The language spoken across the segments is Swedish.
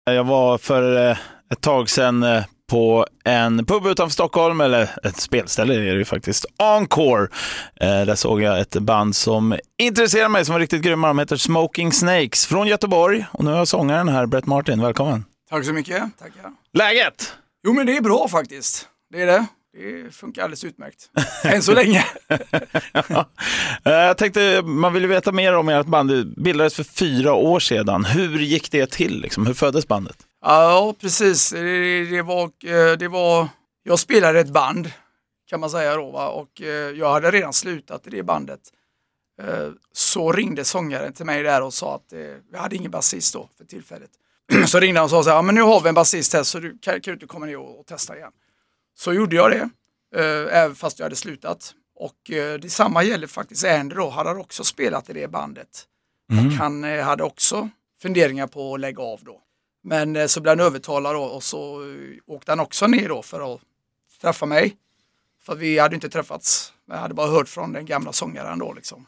Jag var för ett tag sedan på en pub utanför Stockholm, eller ett spelställe är det ju faktiskt, Encore. Där såg jag ett band som intresserar mig, som var riktigt grymma. De heter Smoking Snakes från Göteborg. Och nu har jag sångaren här, Brett Martin. Välkommen. Tack så mycket. Tackar. Läget? Jo, men det är bra faktiskt. Det är det. Det funkar alldeles utmärkt. Än så länge. Ja. Jag tänkte, man vill ju veta mer om ert band. Det bildades för 4 år sedan. Hur gick det till? Liksom? Hur föddes bandet? Ja, precis. Det var... Jag spelade ett band, kan man säga då. Va? Och jag hade redan slutat i det bandet. Så ringde sångaren till mig där och sa att jag hade ingen basist då för tillfället. Så ringde han och sa så här, ja, men nu har vi en basist här, så du kan du inte komma ner och testa igen. Så gjorde jag det, även fast jag hade slutat. Och detsamma gäller faktiskt Andrew då. Han hade också spelat i det bandet. Och han hade också funderingar på att lägga av då. Men så blev han övertalad då, och så åkte han också ner då för att träffa mig. För vi hade inte träffats. Jag hade bara hört från den gamla sångaren då liksom.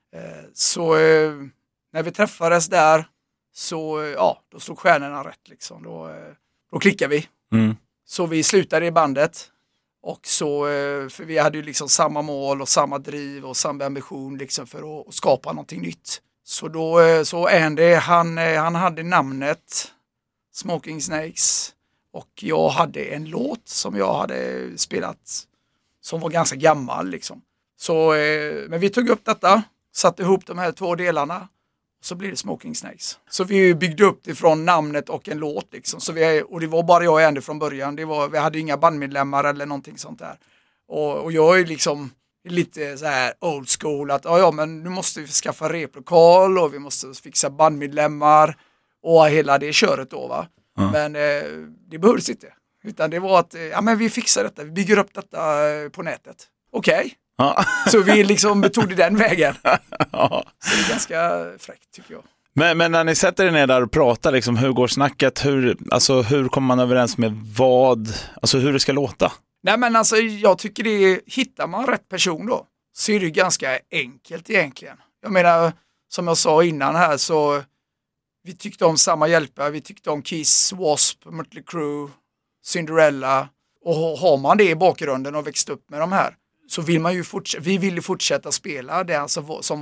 Så när vi träffades där så då slog stjärnorna rätt liksom. Då klickade vi. Så vi slutade i bandet. Och så, för vi hade ju liksom samma mål och samma driv och samma ambition liksom för att skapa någonting nytt. Så då, så Andy, han hade namnet Smoking Snakes. Och jag hade en låt som jag hade spelat som var ganska gammal liksom. Så, men vi tog upp detta, satte ihop de här 2 delarna. Så blir det Smoking Snakes. Så vi byggde upp det från namnet och en låt liksom. Och det var bara jag och Andy från början. Vi hade inga bandmedlemmar eller någonting sånt där. Och jag är liksom lite så här old school. Att men nu måste vi skaffa replokal och vi måste fixa bandmedlemmar. Och hela det köret då va. Men det behövdes inte. Utan det var att men vi fixar detta. Vi bygger upp detta på nätet. Okej. Ja. Så vi liksom tog det den vägen. Ja. Så det är ganska fräckt tycker jag. Men när ni sätter er ner där och pratar, liksom, hur går snacket? Hur kommer man överens med vad? Alltså hur det ska låta? Nej men alltså jag tycker hittar man rätt person då så är det ganska enkelt egentligen. Jag menar, som jag sa innan här så vi tyckte om samma hjälpare. Vi tyckte om Kiss, W.A.S.P., Mötley Crüe, Cinderella. Och har man det i bakgrunden och växt upp med de här så vill man ju vi ville fortsätta spela det alltså, som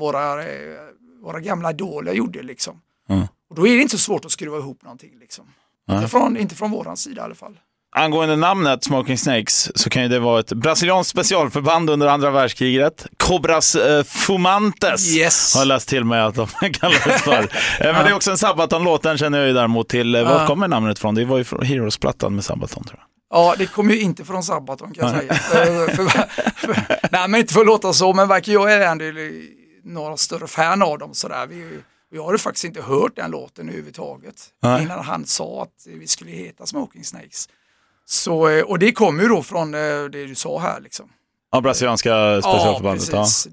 våra gamla idoler gjorde liksom. Och då är det inte så svårt att skruva ihop någonting liksom. Inte från våran sida i alla fall. Angående namnet Smoking Snakes så kan ju det vara ett brasilianskt specialförband under andra världskriget. Cobras Fumantes har jag läst till mig att de kallas för. Men det är också en Sabaton-låt, den känner jag ju däremot till. Var kommer namnet från? Det var ju från Heroes-plattan med Sabaton tror jag. Ja, det kommer ju inte från Sabaton kan jag säga. Nej, men inte för att låta så, men varken jag är ändå några större fan av dem sådär. Jag har ju faktiskt inte hört den låten överhuvudtaget innan han sa att vi skulle heta Smoking Snakes. Så, och det kommer ju då från det du sa här liksom. Ja, brasilianska specialförbandet. Ja, precis.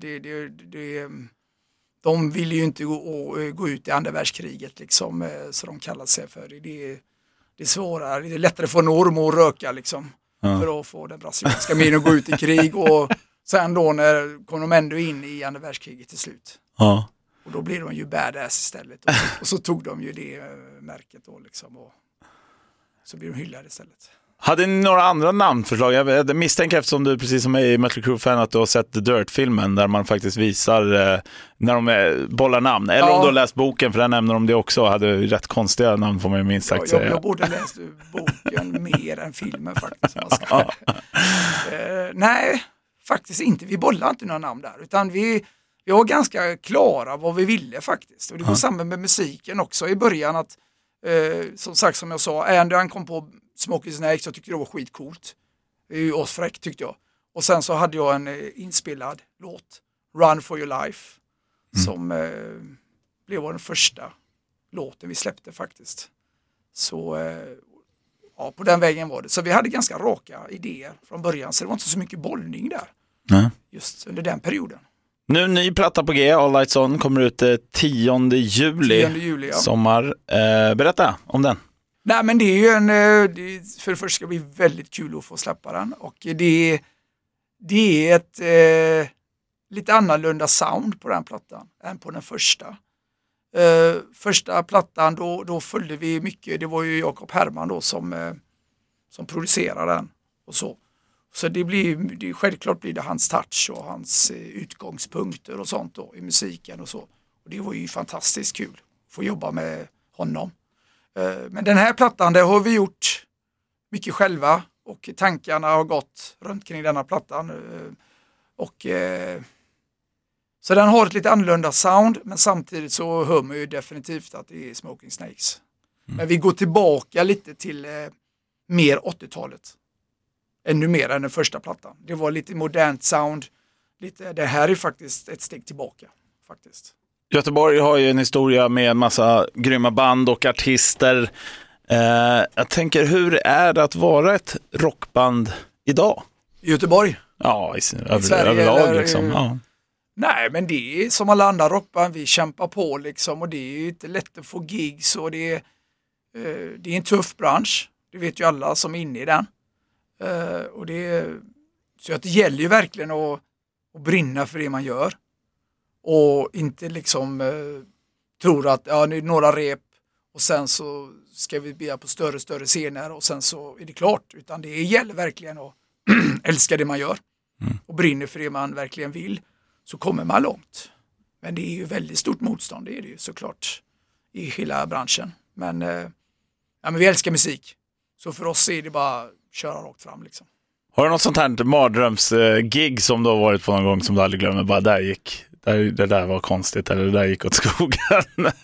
De vill ju inte gå ut i andra världskriget liksom, så de kallar sig för det. Det är svårare, det är lättare för normer att röka liksom, för att få den brasilianska armén att gå ut i krig och sen då när kom de ändå in i andra världskriget till slut. Ja. Och då blir de ju badass istället och så tog de ju det märket då liksom och så blir de hyllade istället. Hade ni några andra namnförslag? Jag misstänker eftersom du precis som mig i Mötley Crüe-fan att du har sett The Dirt-filmen där man faktiskt visar när de bollar namn. Eller om du har läst boken, för där nämner de det också. Hade rätt konstiga namn får man ju minst sagt säga. Jag borde läst boken mer än filmen faktiskt. Nej, faktiskt inte. Vi bollar inte några namn där. Utan vi var ganska klara vad vi ville faktiskt. Och det går samman med musiken också i början att som sagt som jag sa, Andy han kom på Smoking Snakes, jag tyckte det var skitcoolt. Det är ju asfräckt tyckte jag. Och sen så hade jag en inspelad låt, Run for your life, som blev den första låten vi släppte faktiskt. Så på den vägen var det. Så vi hade ganska raka idéer från början, så det var inte så mycket bollning där. Just under den perioden. Nu ny platta på G, All Lights On, kommer ut 10 juli, sommar. Berätta om den. Nej men det är ju för det första ska bli väldigt kul att få släppa den. Och det är ett lite annorlunda sound på den plattan än på den första. Första plattan då följde vi mycket, det var ju Jakob Herman då som producerade den och så. Så självklart blir det hans touch och hans utgångspunkter och sånt då i musiken och så. Och det var ju fantastiskt kul att få jobba med honom. Men den här plattan, det har vi gjort mycket själva och tankarna har gått runt kring denna plattan. Så den har ett lite annorlunda sound, men samtidigt så hör man ju definitivt att det är Smoking Snakes. Men vi går tillbaka lite till mer 80-talet. Ännu mer än den första plattan. Det var lite modernt sound. Det här är faktiskt ett steg tillbaka. Faktiskt. Göteborg har ju en historia med en massa grymma band och artister. Jag tänker, hur är det att vara ett rockband idag? I Göteborg? Ja, överlag liksom. Ja. Nej, men det är som alla andra rockband. Vi kämpar på liksom och det är ju inte lätt att få gigs och det är en tuff bransch. Det vet ju alla som är inne i den. Så att det gäller ju verkligen att brinna för det man gör. Och inte liksom tror att nu är det några rep och sen så ska vi bli på större scener och sen så är det klart. Utan det gäller verkligen att älska det man gör. Och brinner för det man verkligen vill. Så kommer man långt. Men det är ju väldigt stort motstånd, det är det ju såklart i hela branschen. Men vi älskar musik. Så för oss är det bara köra rakt fram liksom. Har du något sånt här mardrömsgig som du har varit på någon gång som du aldrig glömmer? Bara det där var konstigt eller det där gick åt skogen.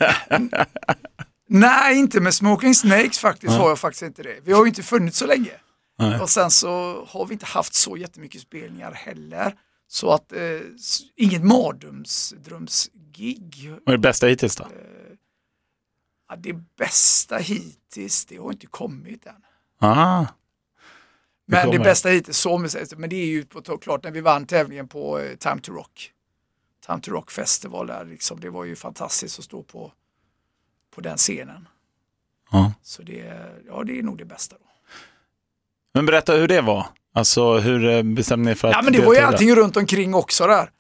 Nej, inte med Smoking Snakes faktiskt har jag faktiskt inte det. Vi har ju inte funnits så länge. Nej. Och sen så har vi inte haft så jättemycket spelningar heller. Så att inget mardrömsgig. Vad är det bästa hittills då? Det bästa hittills, det har inte kommit än. Aha. Men det bästa hittills, men det är ju klart när vi vann tävlingen på Time to Rock. Time to Rock Festival där liksom, det var ju fantastiskt att stå på den scenen. Ja. Så det är nog det bästa då. Men berätta hur det var. Alltså hur bestämde ni för att... Ja, men det var ju allting runt omkring också där.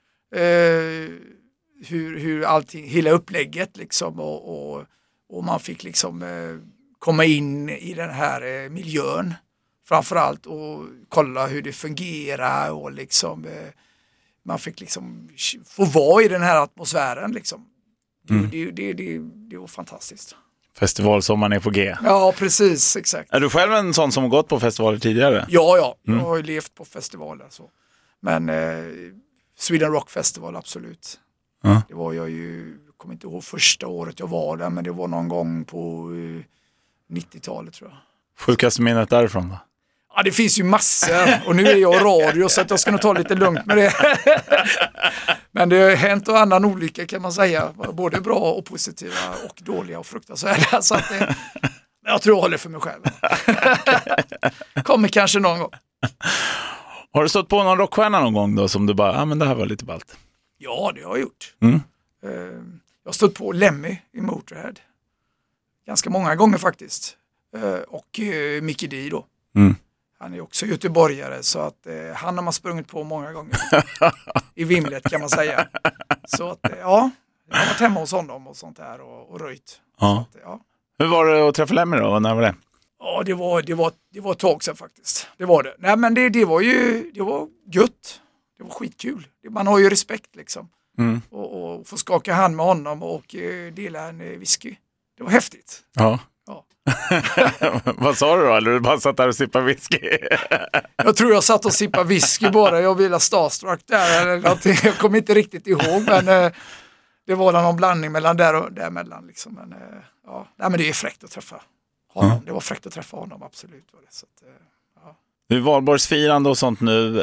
Hur allting, hela upplägget liksom och man fick liksom komma in i den här miljön framförallt och kolla hur det fungerar och liksom man fick liksom få vara i den här atmosfären liksom. Det var fantastiskt. Festivalsommaren är på G. Ja, precis, exakt. Är du själv en sån som har gått på festivaler tidigare? Ja, jag har ju levt på festivaler så. Men Sweden Rock Festival, absolut. Det var jag kommer inte ihåg första året jag var där, men det var någon gång på 90-talet tror jag. Sjukaste minnet därifrån då? Ja, det finns ju massor. Och nu är jag radio så att jag ska nog ta lite lugnt med det. Men det har hänt och annan olika kan man säga. Både bra och positiva och dåliga och fruktansvärda. Så att jag tror jag håller för mig själv. Kommer kanske någon gång. Har du stått på någon rockstjärna någon gång då som du bara, men det här var lite ballt? Ja, det har jag gjort. Jag har stått på Lemmy i Motörhead. Ganska många gånger faktiskt. Och Mickey D då. Han är också göteborgare så att han har man sprungit på många gånger. I vimlet kan man säga. Så att jag har varit hemma hos honom och sånt där och röjt. Ja. Så att, Hur var det att träffa Lemmy då? När var det? Ja, det var ett tag sedan faktiskt. Det var det. Nej, men det var gött. Det var skitkul. Man har ju respekt liksom. Och få skaka hand med honom och dela en whisky. Det var häftigt. Ja. Vad sa du då? Eller du bara satt där och sippade whisky? Jag tror jag satt och sippade whisky bara. Jag ville starstruck där eller någonting. Jag kommer inte riktigt ihåg, men det var någon blandning mellan där och däremellan liksom. Men nej, men det är fräckt att träffa honom. Det var fräckt att träffa honom, absolut var det. Så att, Det är valborgsfirande och sånt nu.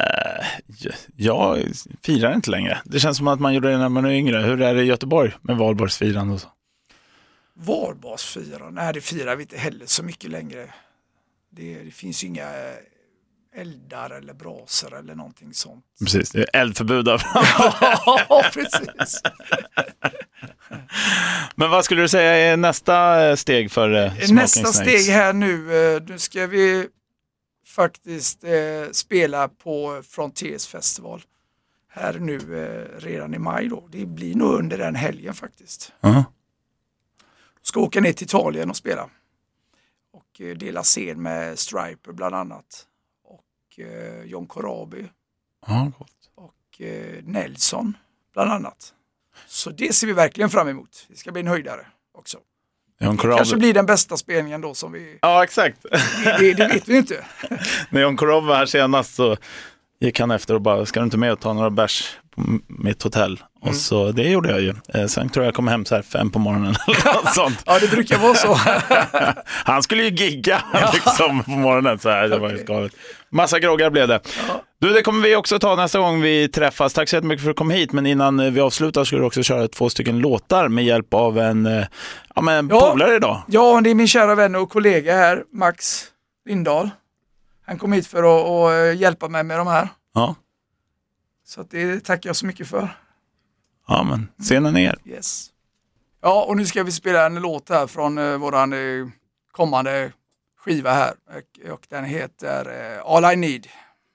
Jag firar inte längre. Det känns som att man gjorde det när man är yngre. Hur är det i Göteborg med valborgsfirande och så? Valborgsfirande? Nej, det firar vi inte heller så mycket längre. Det finns ju inga eldar eller braser eller någonting sånt. Precis, det är eldförbud där. Ja, precis. Men vad skulle du säga är nästa steg för Smoking Nästa Snakes? steg här nu ska vi faktiskt spela på Frontiers Festival här nu redan i maj då. Det blir nog under den helgen faktiskt. Ska åka ner till Italien och spela. Och dela scen med Striper bland annat. Och John Corabi. Och Nelson bland annat. Så det ser vi verkligen fram emot. Det ska bli en höjdare också. John Corabi kanske blir den bästa spelningen då som vi... Ja, exakt. Det vet vi inte. När John Corabi var här senast så gick han efter och bara, ska du inte med och ta några bärs på mitt hotell? Och så, det gjorde jag ju. Sen tror jag kom hem så här 5 på morgonen eller något sånt. Ja, det brukar vara så. Han skulle ju gigga liksom på morgonen så här. Det var ju galet. Massa groggar blev det. Ja. Du, det kommer vi också ta nästa gång vi träffas. Tack så jättemycket för att du kom hit. Men innan vi avslutar ska du också köra 2 stycken låtar med hjälp av en polare idag. Ja, det är min kära vän och kollega här, Max Lindahl. Han kom hit för att hjälpa mig med de här. Ja. Så att det tackar jag så mycket för. Ja, men scenen ner. Yes. Ja, och nu ska vi spela en låt här från våran kommande skiva här. Och den heter All I Need.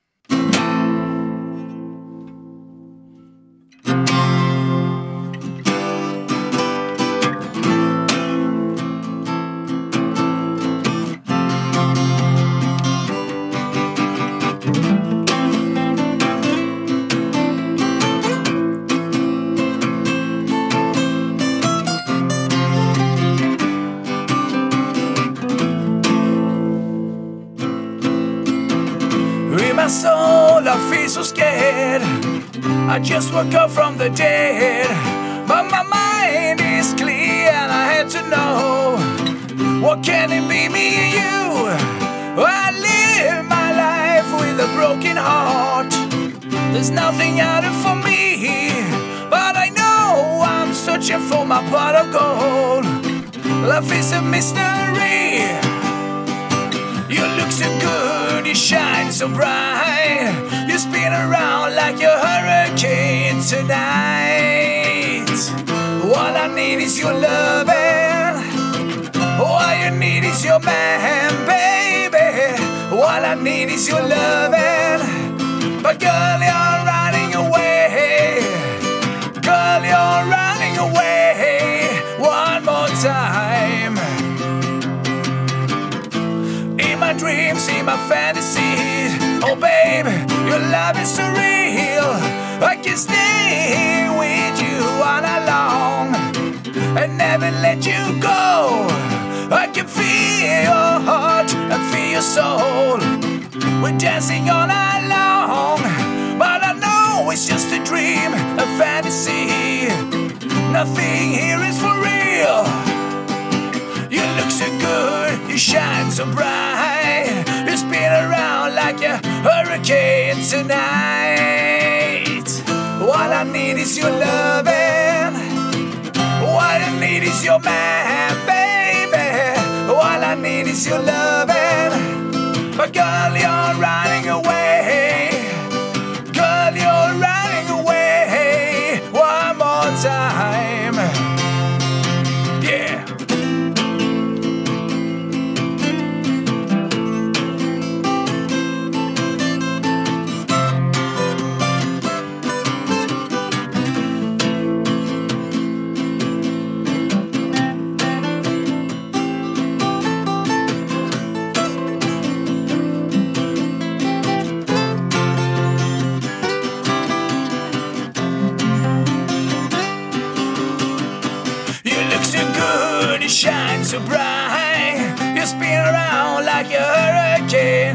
My soul, I feel so scared. I just woke up from the dead, but my mind is clear and I had to know, what can it be, me and you? I live my life with a broken heart. There's nothing out of for me, but I know I'm searching for my pot of gold. Life is a mystery. You look so good, you shine so bright. You spin around like a hurricane tonight. All I need is your loving. All you need is your man, baby. All I need is your loving. But girl, you're running away. Girl, you're running away. One more time. In my dreams, in my fantasies, oh baby, your love is so real. I can stay with you all along and never let you go. I can feel your heart and feel your soul. We're dancing all night long, but I know it's just a dream, a fantasy. Nothing here is for real. You look so good, you shine so bright. You spin around like a hurricane tonight. All I need is your loving. All I need is your man, baby. All I need is your loving. But girl, you're running away. Girl, you're running away. One more time. Yeah. Shine so bright, you spin around like a hurricane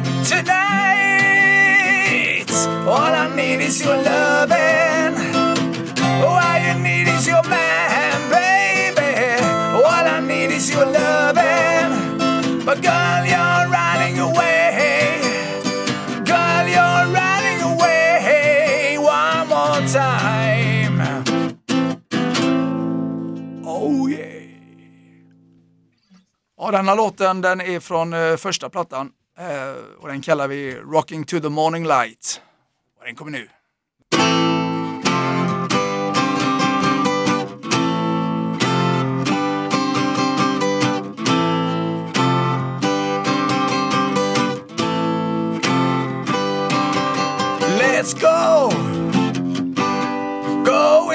tonight. All I need is your loving. All you need is your man, baby. All I need is your loving. But girl, you're running away. Girl, you're running away. One more time. Oh yeah. Ja, den här låten, den är från första plattan och den kallar vi Rocking to the Morning Light. Och den kommer nu. Let's go!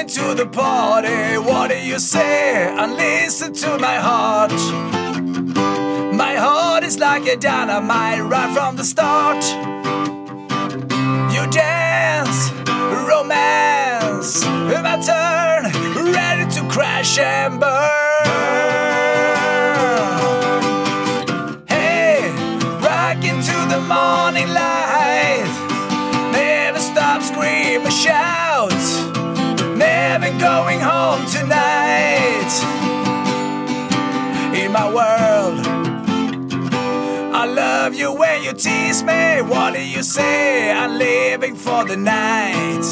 going to the party. What do you say? And listen to my heart. My heart is like a dynamite right from the start. You dance, romance, my turn, ready to crash and burn. Hey, rock into the morning light. Never stop, scream or shout. Never going home tonight. In my world, I love you when you tease me. What do you say? I'm living for the night.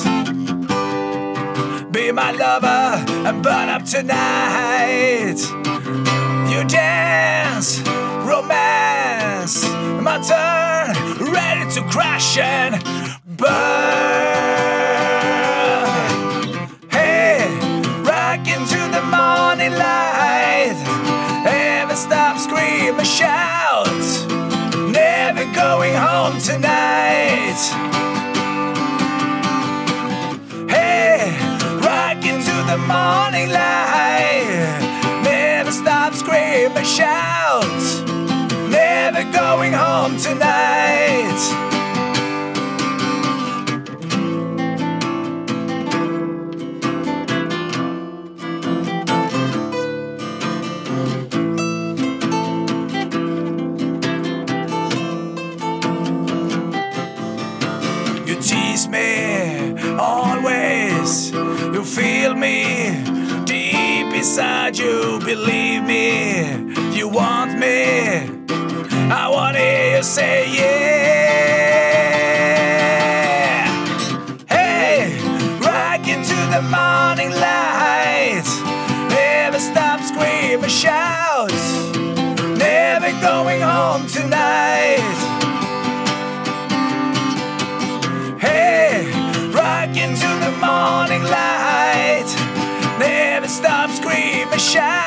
Be my lover and burn up tonight. You dance, romance, my turn, ready to crash and burn. Hey, rock into the morning light. Never stop, scream and shout. Never going home tonight. Hey, rock into the morning light. Never stop, scream and shout. Never going home tonight. You tease me always. You feel me deep inside you. Believe me, you want me. I want to hear you say yeah. Hey, rock into the morning light. Never stop, scream and shout. Never going home tonight. Rock into the morning light. Never stop, scream and shout.